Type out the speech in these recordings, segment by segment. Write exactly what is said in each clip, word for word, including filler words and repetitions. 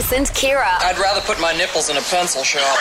Chris and Kira. I'd rather put my nipples in a pencil sharpener.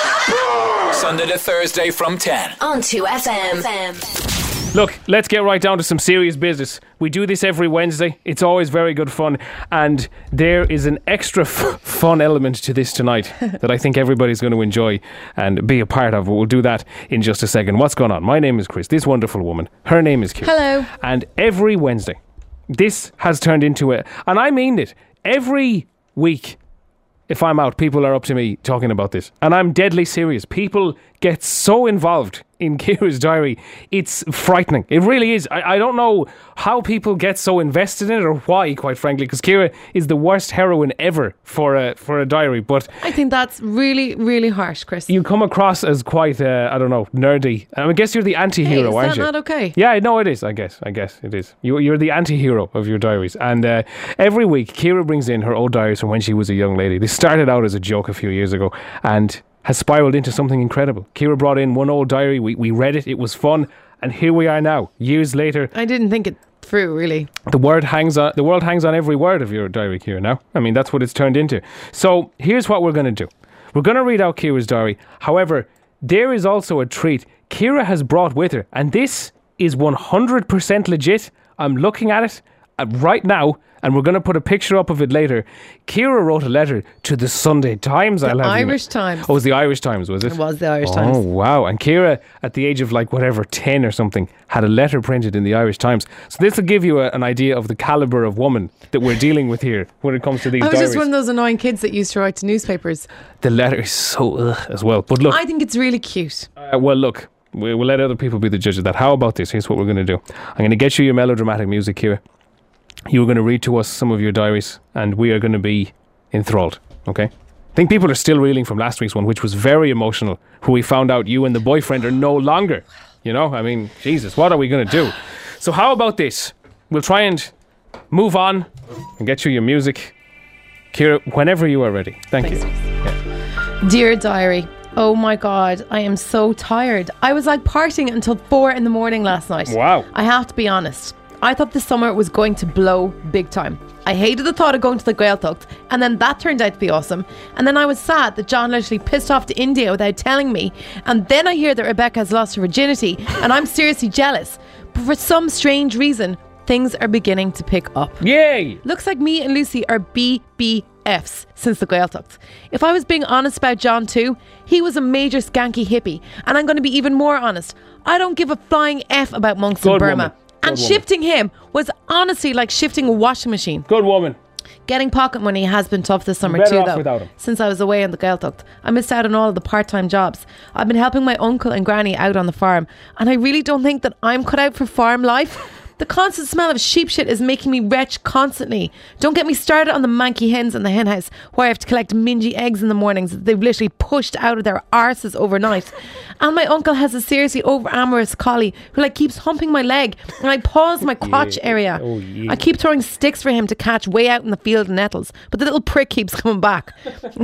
Sunday to Thursday from ten. On two F M. Look, let's get right down to some serious business. We do this every Wednesday. It's always very good fun. And there is an extra f- fun element to this tonight that I think everybody's going to enjoy and be a part of. We'll do that in just a second. What's going on? My name is Chris. This wonderful woman, her name is Kira. Hello. And every Wednesday, this has turned into a... And I mean it. Every week, if I'm out, people are up to me talking about this. And I'm deadly serious. People get so involved in Kira's diary. It's frightening. It really is. I, I don't know how people get so invested in it or why, quite frankly, because Kira is the worst heroine ever for a, for a diary. But I think that's really, really harsh, Chris. you come across as quite, uh, I don't know, nerdy. I guess you're the anti-hero, Hey, is aren't that you? not okay? Yeah, no, it is, I guess. I guess it is. You, you're the anti-hero of your diaries. And uh, every week, Kira brings in her old diaries from when she was a young lady. This started out as a joke a few years ago and has spiraled into something incredible. Kira brought in one old diary. We, we read it. It was fun. And here we are now, years later. I didn't think it through, really. The word hangs on, the world hangs on every word of your diary, Kira, now. I mean, that's what it's turned into. So here's what we're going to do. We're going to read out Kira's diary. However, there is also a treat Kira has brought with her. And this is one hundred percent legit. I'm looking at it uh, right now. And we're going to put a picture up of it later. Kira wrote a letter to the Sunday Times. The I'll have Irish you know. Times. Oh, it was the Irish Times, was it? It was the Irish oh, Times. Oh, wow. And Kira, at the age of like whatever, ten or something, had a letter printed in the Irish Times. So this will give you a, an idea of the calibre of woman that we're dealing with here when it comes to these I was diaries. just one of those annoying kids that used to write to newspapers. The letter is so ugh as well. But look, I think it's really cute. uh, well, look, we, we'll let other people be the judge of that. How about this? Here's what we're going to do. I'm going to get you your melodramatic music, Kira. You are going to read to us some of your diaries and we are going to be enthralled, okay? I think people are still reeling from last week's one, which was very emotional, where we found out you and the boyfriend are no longer, you know? I mean, Jesus, what are we going to do? So how about this? We'll try and move on and get you your music. Kira, whenever you are ready. Thank Thanks. you. Yeah. Dear diary, oh my God, I am so tired. I was like partying until four in the morning last night. Wow. I have to be honest. I thought the summer was going to blow big time. I hated the thought of going to the Gaeltacht, and then that turned out to be awesome. And then I was sad that John literally pissed off to India without telling me. And then I hear that Rebecca has lost her virginity, and I'm seriously jealous. But for some strange reason, things are beginning to pick up. Yay! Looks like me and Lucy are B B Fs since the Gaeltacht. If I was being honest about John too, he was a major skanky hippie. And I'm going to be even more honest. I don't give a flying F about monks in Good Burma. woman. And Good shifting him was honestly like shifting a washing machine. Good woman. Getting pocket money has been tough this summer Better too, off though. without him. Since I was away on the Gaeltacht, I missed out on all of the part-time jobs. I've been helping my uncle and granny out on the farm, and I really don't think that I'm cut out for farm life. The constant smell of sheep shit is making me retch constantly. Don't get me started on the manky hens in the hen house, where I have to collect mingy eggs in the mornings that they've literally pushed out of their arses overnight. And my uncle has a seriously over-amorous collie who like keeps humping my leg, and I pause my crotch Yeah. area. Oh, yeah. I keep throwing sticks for him to catch way out in the field of nettles, but the little prick keeps coming back.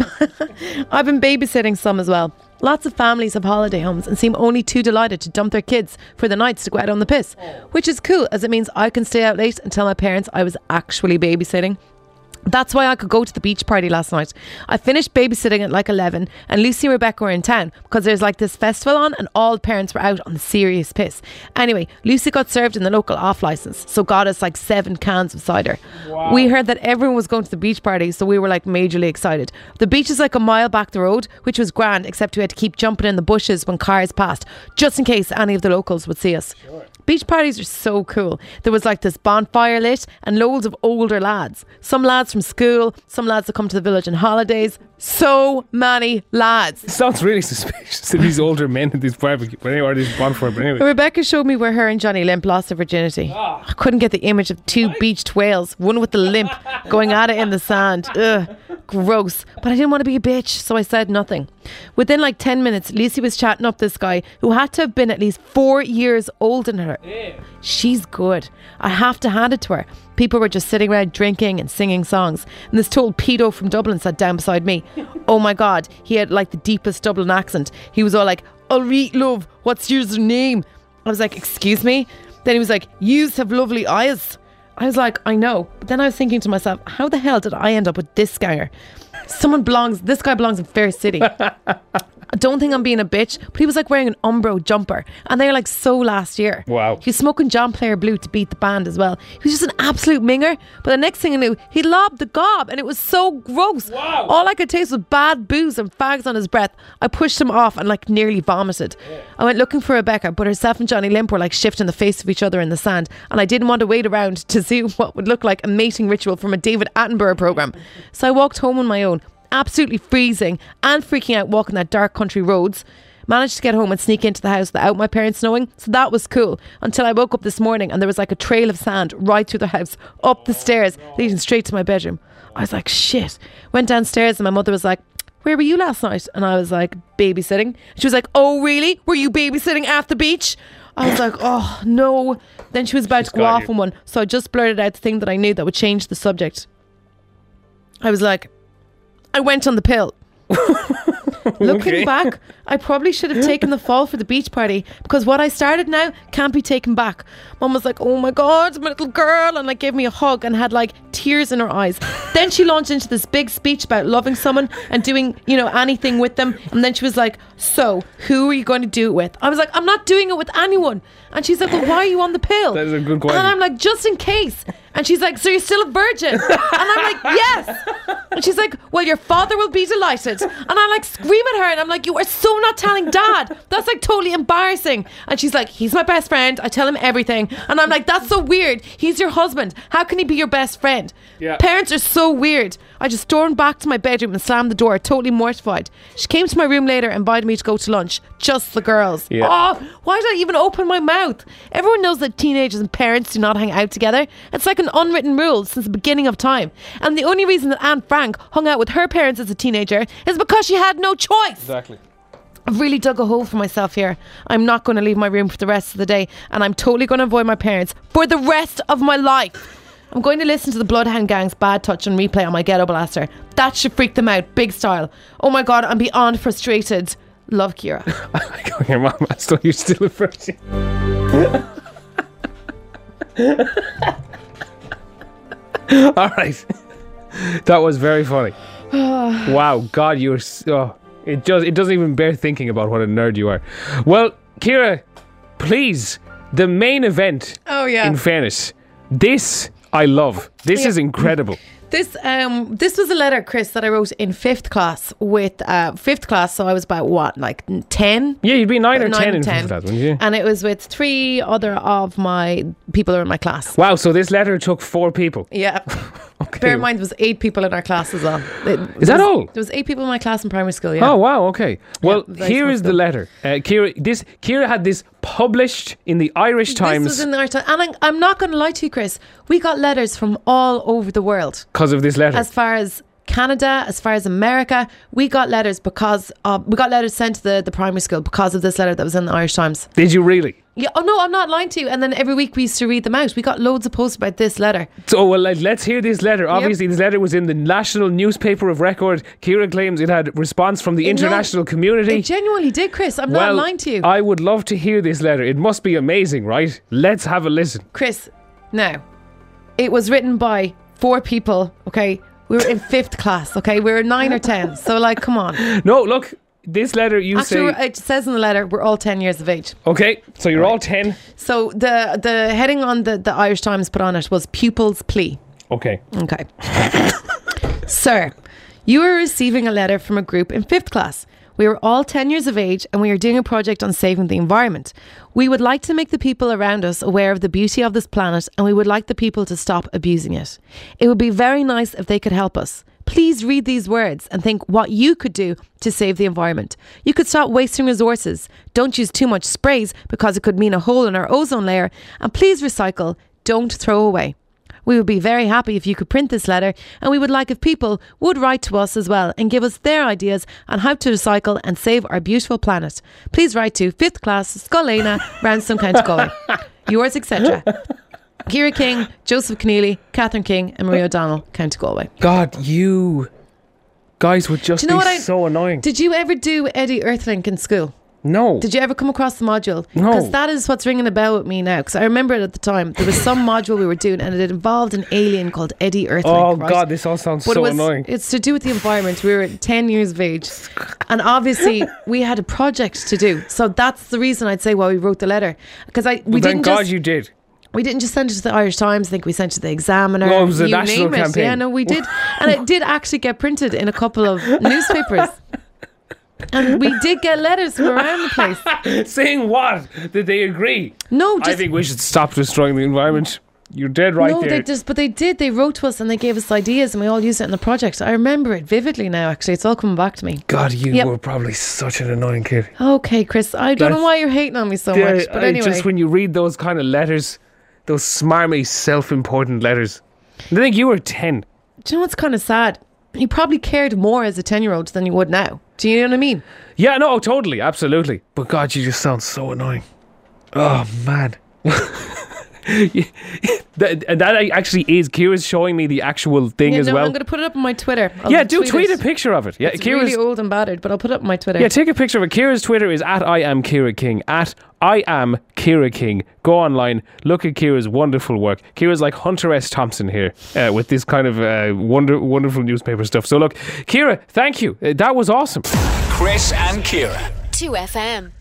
I've been babysitting some as well. Lots of families have holiday homes and seem only too delighted to dump their kids for the nights to go out on the piss, which is cool as it means I can stay out late and tell my parents I was actually babysitting. That's why I could go to the beach party last night. I finished babysitting at like eleven, and Lucy and Rebecca were in town because there's like this festival on and all the parents were out on the serious piss. Anyway, Lucy got served in the local off licence, so got us like seven cans of cider. Wow. We heard that everyone was going to the beach party, so we were like majorly excited. The beach is like a mile back the road, which was grand, except we had to keep jumping in the bushes when cars passed, just in case any of the locals would see us. Sure. Beach parties are so cool. There was like this bonfire lit and loads of older lads. Some lads from school, some lads that come to the village on holidays. So many lads. It sounds really suspicious that these older men at these barbecue, but anyway, or these bonfire, but anyway. Rebecca showed me where her and Johnny Limp lost their virginity. Oh. I couldn't get the image of two beached whales, one with the limp, going at it in the sand. Ugh, gross. But I didn't want to be a bitch, so I said nothing. Within like ten minutes, Lucy was chatting up this guy who had to have been at least four years older than her. Yeah. She's good. I have to hand it to her. People were just sitting around drinking and singing songs. And this tall pedo from Dublin sat down beside me. Oh my God, he had like the deepest Dublin accent. He was all like, "Alright, love, what's your name?" I was like, "Excuse me?" Then he was like, "Yous have lovely eyes." I was like, "I know." But then I was thinking to myself, how the hell did I end up with this scanger? Someone belongs, this guy belongs in Fair City. I don't think I'm being a bitch, but he was like wearing an Umbro jumper, and they were like so last year. Wow. He was smoking John Player Blue to beat the band as well. He was just an absolute minger. But the next thing I knew, he lobbed the gob, and it was so gross. Wow. All I could taste was bad booze and fags on his breath. I pushed him off and like nearly vomited. Yeah. I went looking for Rebecca, but herself and Johnny Limp were like shifting the face of each other in the sand, and I didn't want to wait around to see what would look like a mating ritual from a David Attenborough program. So I walked home on my own, absolutely freezing and freaking out walking that dark country roads. Managed to get home and sneak into the house without my parents knowing, so that was cool, until I woke up this morning and there was like a trail of sand right through the house, up the stairs, leading straight to my bedroom. I was like, shit. Went downstairs and my mother was like, where were you last night? And I was like, babysitting. She was like, oh really? Were you babysitting at the beach? I was like, oh no. Then she was about She's to go got off you. on one, so I just blurted out the thing that I knew that would change the subject. I was like, I went on the pill. Looking Okay. back, I probably should have taken the fall for the beach party, because what I started now can't be taken back. Mum was like, oh my god, my little girl, and like gave me a hug and had like tears in her eyes. Then she launched into this big speech about loving someone and doing, you know, anything with them. And then she was like, so who are you going to do it with? I was like, I'm not doing it with anyone. And she's like, well, why are you on the pill? That is a good question. And I'm like, just in case. And she's like, so you're still a virgin? And I'm like, yes. And she's like, well, your father will be delighted. And I like scream at her, and I'm like, you are so not telling dad. That's like totally embarrassing. And she's like, he's my best friend. I tell him everything. And I'm like, that's so weird. He's your husband. How can he be your best friend? Yeah. Parents are so weird. I just stormed back to my bedroom and slammed the door, totally mortified. She came to my room later and invited me to go to lunch. Just the girls. Yeah. Oh, why did I even open my mouth? Everyone knows that teenagers and parents do not hang out together. It's like an unwritten rule since the beginning of time. And the only reason that Anne Frank hung out with her parents as a teenager is because she had no choice. Exactly. I've really dug a hole for myself here. I'm not going to leave my room for the rest of the day, and I'm totally going to avoid my parents for the rest of my life. I'm going to listen to the Bloodhound Gang's Bad Touch on replay on my Ghetto Blaster. That should freak them out, big style. Oh my god, I'm beyond frustrated. Love, Ciara. Go here, Mom. I thought you're still a virgin. All right. That was very funny. Wow, God, you're so... It just it doesn't even bear thinking about what a nerd you are. Well, Ciara, please, the main event. Oh, yeah. In fairness, this I love. This Yeah. is incredible. This um this was a letter, Chris, that I wrote in fifth class with uh fifth class, so I was about what, like ten? Yeah, you'd be nine or Nine ten and in ten. front of that, wouldn't you? And it was with three other of my people who were in my class. Wow, so this letter took four people. Yeah. Okay. Bear in mind, there was eight people in our class as well. It- Is that there was- all? There was eight people in my class in primary school, yeah. Oh wow, okay. Well, very here small is the school. letter. Uh, Ciara, this Ciara had this published in the Irish Times This was in the Irish Times. And I'm, I'm not going to lie to you, Chris. We got letters from all over the world. because of this letter. As far as Canada, as far as America, we got letters because of, we got letters sent to the, the primary school because of this letter that was in the Irish Times. Did you really? Yeah. Oh no, I'm not lying to you. And then every week we used to read them out. We got loads of posts about this letter. So well, like, let's hear this letter. Obviously, this letter was in the National Newspaper of Record. Ciara claims it had response from the No, international community. It genuinely did, Chris. I'm well, not lying to you. I would love to hear this letter. It must be amazing, right? Let's have a listen. Chris, now, it was written by four people, okay? We were in fifth class, okay? We were nine or ten. So, like, come on. No, look, this letter you Actually, say. it says in the letter, we're all ten years of age. Okay, so you're all ten. So, the, the heading on the, the Irish Times put on it was Pupil's Plea. Okay. Okay. Sir, you are receiving a letter from a group in fifth class. We are all ten years of age and we are doing a project on saving the environment. We would like to make the people around us aware of the beauty of this planet, and we would like the people to stop abusing it. It would be very nice if they could help us. Please read these words and think what you could do to save the environment. You could stop wasting resources. Don't use too much sprays because it could mean a hole in our ozone layer. And please recycle. Don't throw away. We would be very happy if you could print this letter, and we would like if people would write to us as well and give us their ideas on how to recycle and save our beautiful planet. Please write to fifth class, Scollena, Brownstone, County Galway. Yours, et cetera. Ciara King, Joseph Keneally, Catherine King, and Maria O'Donnell, County Galway. God, you guys would just Do you know be what I- so annoying. Did you ever do Eddie Earthlink in school? No. Did you ever come across the module? No. Because that is what's ringing a bell with me now. Because I remember it at the time. There was some module we were doing, and it involved an alien called Eddie Earthlink. Oh, right? God, this all sounds But so it was, annoying. It's to do with the environment. We were ten years of age. And obviously, we had a project to do. So that's the reason I'd say why we wrote the letter. Because I we Well, thank didn't God just... you did. We didn't just send it to the Irish Times. I think we sent it to the Examiner. No, it was a you national name it. campaign. Yeah, no, we did. And it did actually get printed in a couple of newspapers. And we did get letters from around the place. Saying what? Did they agree? No, just... I think we should stop destroying the environment. You're dead right no, there. they just, but they did. They wrote to us and they gave us ideas and we all used it in the project. I remember it vividly now, actually. It's all coming back to me. God, you Yep. were probably such an annoying kid. Okay, Chris. I don't That's- know why you're hating on me so Yeah, much. But I- anyway. Just when you read those kind of letters, those smarmy, self-important letters. I think you were ten. Do you know what's kind of sad? You probably cared more as a ten-year-old than you would now. Do you know what I mean? Yeah, no, totally, absolutely. But God, you just sound so annoying. Oh, man. that, and that actually is Kira's showing me the actual thing Yeah, as no, well. I'm going to put it up on my Twitter. I'll Yeah, do tweet, it. a picture of it. Yeah, It's Kira's, really old and battered, but I'll put it up on my Twitter. yeah, take a picture of it. Kira's Twitter is at I am Kira King. At I am Kira King. Go online, look at Kira's wonderful work. Kira's like Hunter S. Thompson here uh, with this kind of uh, wonder, wonderful newspaper stuff. So look, Kira, thank you. Uh, that was awesome. Chris and Kira. two F M.